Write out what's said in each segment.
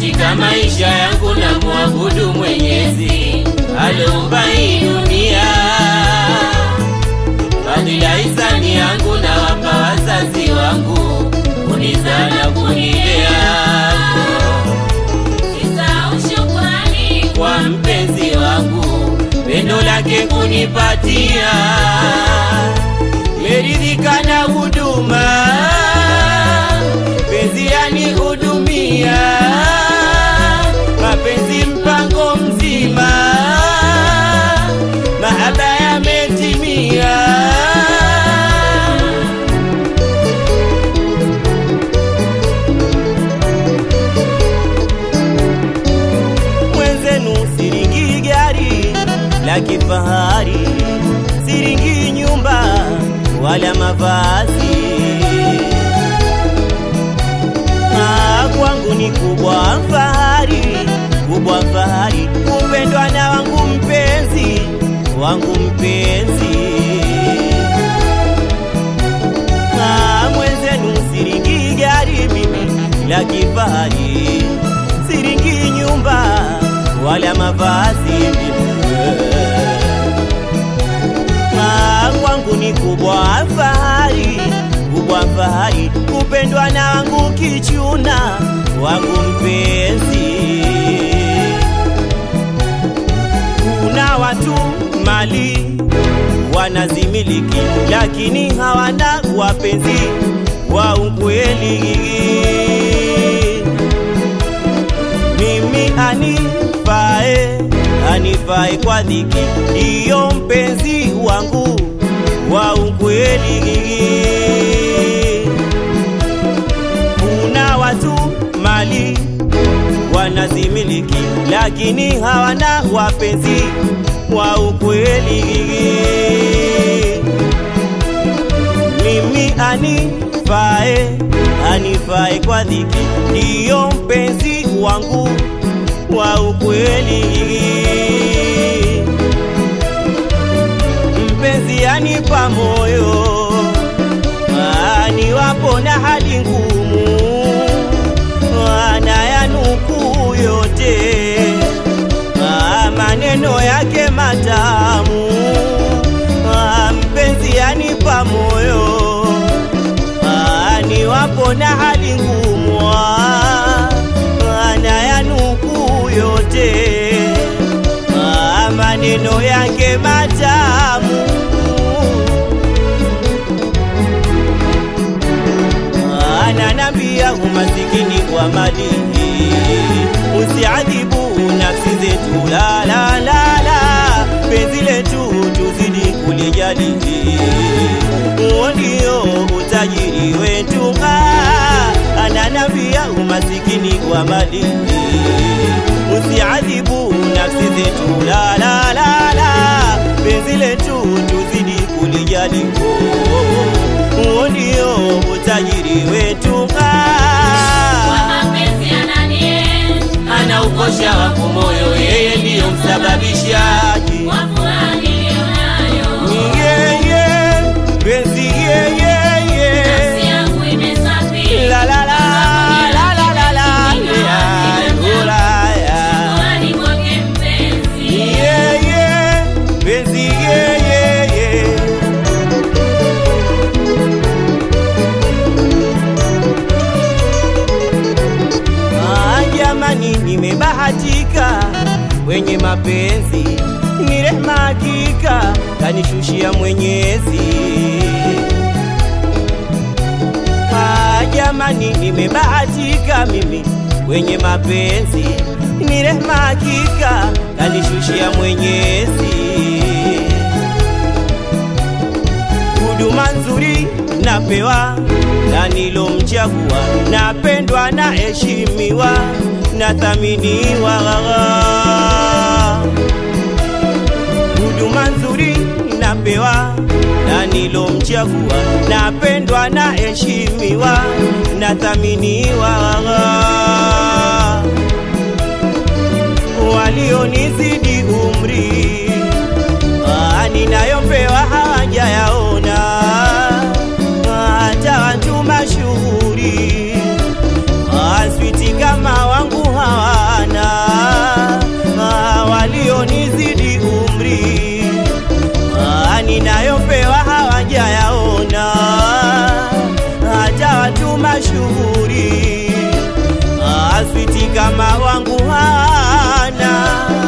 katika maisha yangu na muabudu Mwenyezi aliumba hii dunia. Fadhila hisani yangu na wapa wazazi wangu kunizaa na kunilea. Sisahau shukrani kwa mpenzi wangu pendo lake kunipatia. Meridhika na huduma penzi yanihudumia. Mapenzi mpango mzima mahaba yametimia. Mwenzenu siringi gari la kifahari, siringi nyumba wala mavazi. Kwangu ni kubwa fahari, kubwa fahari kupendwa na wangu mpenzi, wangu mpenzi. Mwenzenu siringi gari mimi la kifahari, siringi nyumba wala mavazi. Kwangu ni kubwa fahari, kubwa fahari kupendwa na wangu kichuna, wangu mpenzi. Kuna watu mali wanazimiliki lakini hawana wapenzi wa ukweli. Mimi anifae kwa dhiki, ndiyo mpenzi wangu wa ukweli. Kuna watu mali wanazimiliki lakini hawana wapenzi wa ukweli. Mimi anifae kwa dhiki, ndiyo mpenzi wangu wa ukweli. Mpenzi anipa moyo aniwapo na hali ngumu, anayanuku yote maneno yake matamu. Mpenzi anipa moyo aniwapo na hali ngumu, anayanuku yote maneno yake matamu. Ananambia umasikini kwa mali, usiadhibu nafsi zetu, la la la la, penzi letu tuzidi kulijali, huo ndio utajiri wetu. Ananambia umasikini kwa mali, usiadhibu nafsi zetu, la la la la, penzi letu tuzidi kulijali, huo ndio utajiri wetu. Anaukosha wangu moyo, yeye ndiyo msababishaji wa furaha nilionayo. ni yeye, penzi yeye, Nafsi yangu imesafiri, la la la la la la la, shukrani kwake mpenzi. yeye, penzi yeye. Jamani, nimebahatika wenye mapenzi, ni rehema hakika kanishushia Mwenyezi. Jamani, nimebahatika mimi wenye mapenzi, ni rehema hakika kanishushia Mwenyezi. Huduma nzuri napewa na nilomchagua, napendwa na heshimiwa na thaminiwa. Huduma nzuri napewa na nilomchagua, napendwa na heshimiwa na thaminiwa. Walionizidi umri ninayopewa hawajayaona, hata watu mashuhuri aswiti kama wangu hawa switi kama wangu hana.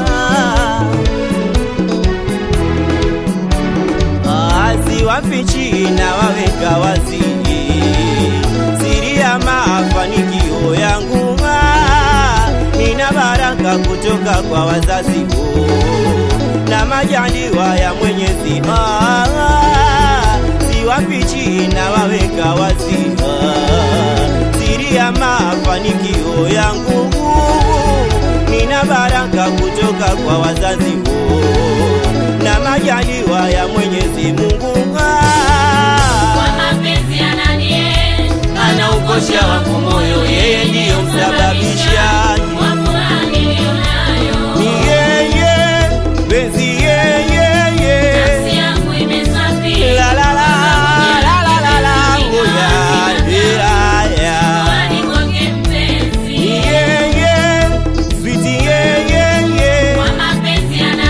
Siwafichi na waweka wazi siri ya mafanikio yangu. Nina baraka kutoka kwa wazazi na majaliwa ya Mwenyezi. Siwafichi na waweka wazi siri ya mafanikio yangu. Nina baraka kutoka kwa wazazi na majaliwa ya Mwenyezi Mungu. Kwa mapenzi anaukosha wangu moyo, yeye ndiyo msababishaji wa furaha nilionayo. ni yeye, penzi yeye, Nafsi yangu imesafiri. la la la la la la la, ngoja ya Kwani kwake mpenzi. ni yeye, switi yeye, Kwa mapenzi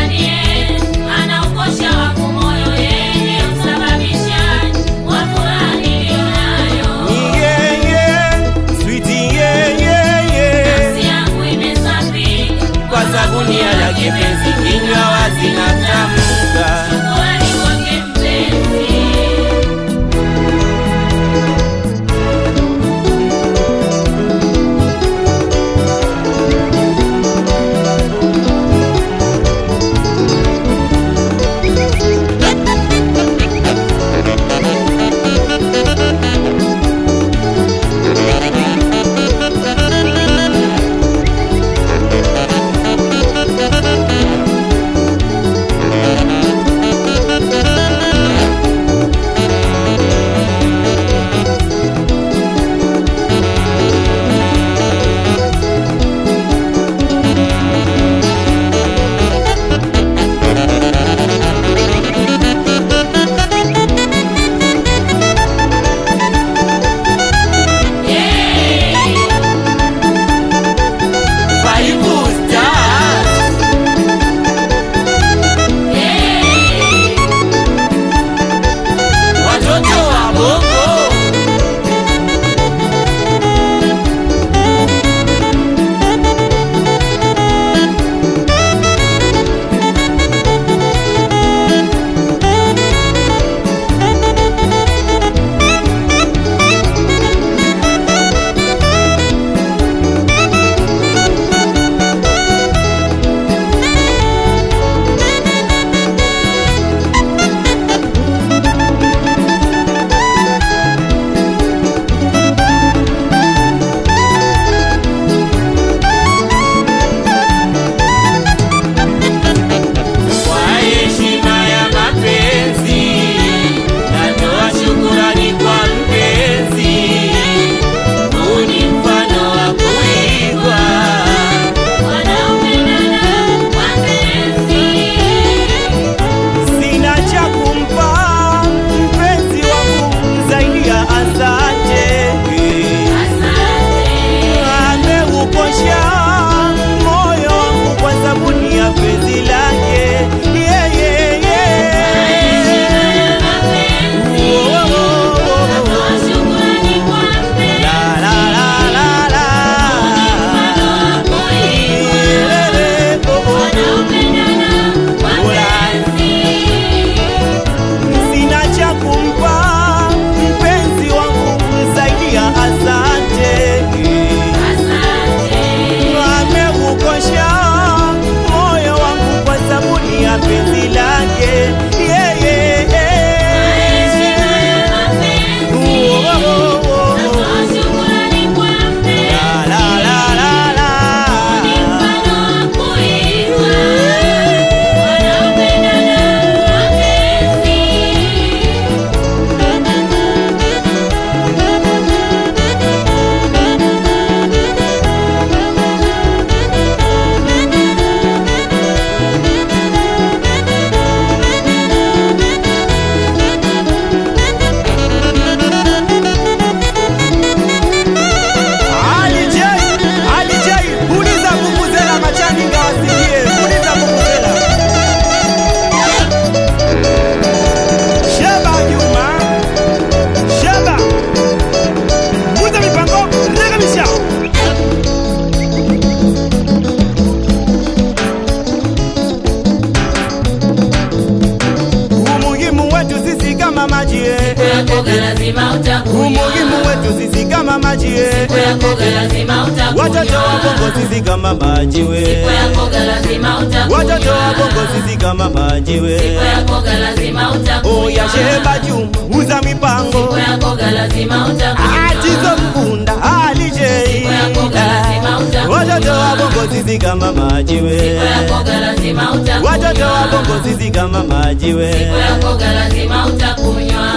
chie. Siku ya koga lazima utakunywa. Watoto wa bongo sisi kama maji we. Siku ya koga lazima utakunywa. Watoto wa bongo sisi kama maji we. Siku ya koga lazima utakunywa. Oh ya sheba jum uza mipango. Siku ya koga lazima utakunywa. Atizo mkunda alije. Siku ya koga lazima utakunywa. Watoto wa bongo sisi kama maji we. Siku ya koga lazima utakunywa. Watoto wa bongo sisi kama maji we. Siku ya koga lazima utakunywa.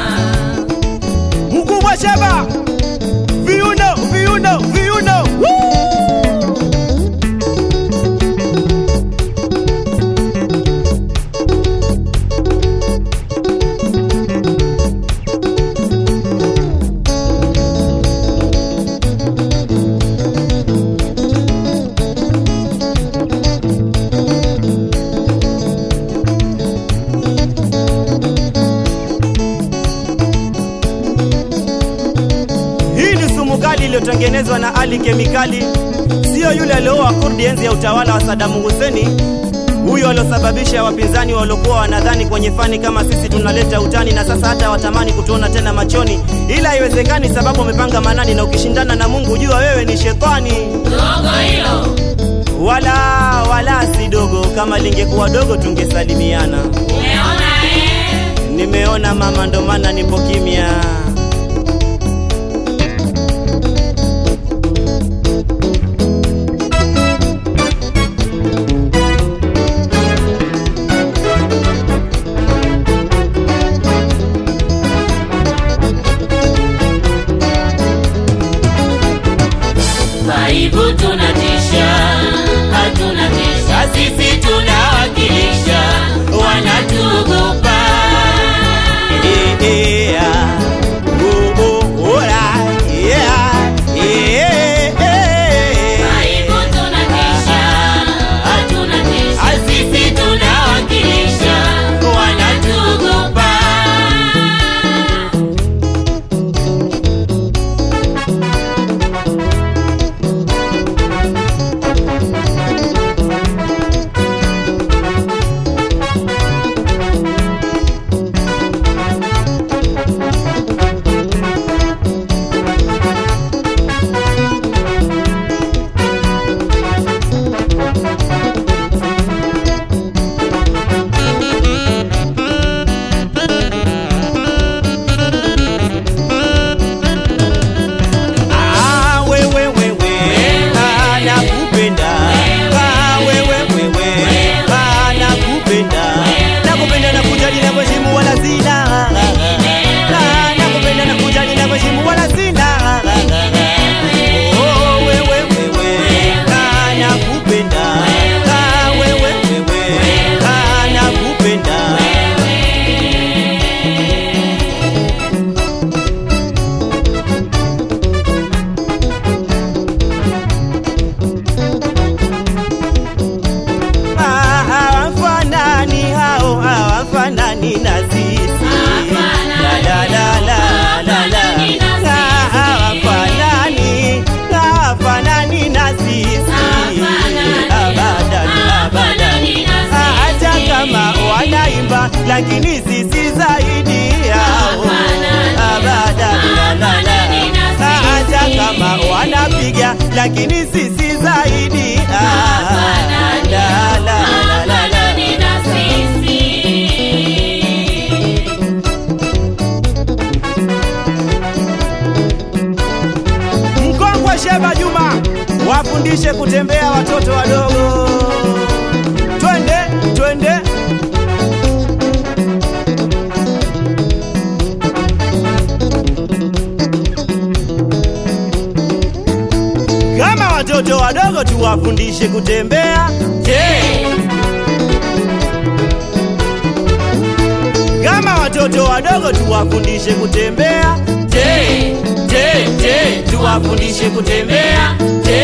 Mkubwa sheba. Viuno, viuno, viuno. Iliyotengenezwa na Ali Kemikali, sio yule alioa Kurdi enzi ya utawala wa Saddam Hussein. Huyo alosababisha wapinzani waliokuwa wanadhani kwenye fani kama sisi tunaleta utani, na sasa hata watamani kutuona tena machoni, ila haiwezekani sababu umepanga manani, na ukishindana na Mungu jua wewe ni shetani. Dogo hilo wala si dogo, kama lingekuwa dogo tungesalimiana. umeona Nimeona mama, ndo maana nipo kimya. Aibu tunatisha, hatuna tisha, sisi tunawakilisha, wanatuogopa. Aibu tunatisha, hatuna tisha, sisi tunawakilisha, wanatuogopa. Lakini sisi zaidi yao hata kama wanapiga, lakini sisi zaidi Mkongwe Sheba Juma wafundishe kutembea watoto wadogo. Twende, twende. Watoto wadogo tuwafundishe kutembea. Kama watoto wadogo tuwafundishe kutembea. Tuwafundishe kutembea.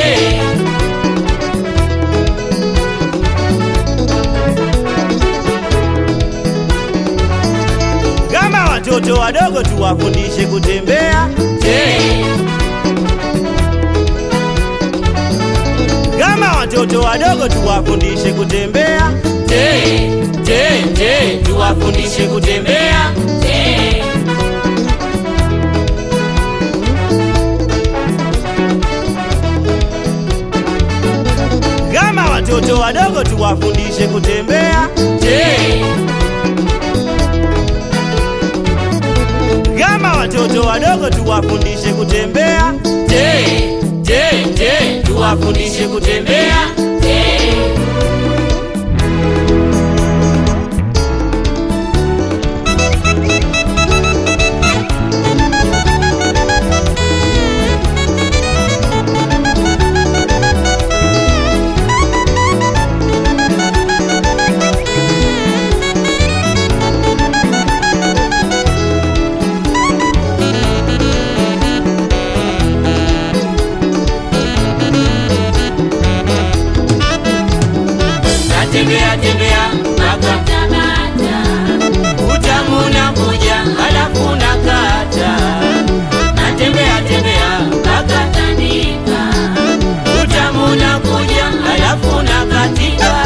Kama watoto wadogo tuwafundishe kutembea. Kama watoto wadogo tuwafundishe kutembea. Tuwafundishe kutembea. watoto wadogo tuwafundishe kutembea. Kama watoto wadogo tuwafundishe kutembea. Tuwafundishe kutembea. Tembea tembea mpaka Tabata, utamu unakuja halafu unakata. Natembea tembea mpaka Tandika, utamu unakuja halafu unakatika.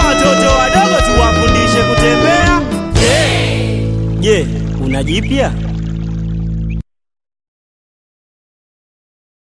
Je, unajipya?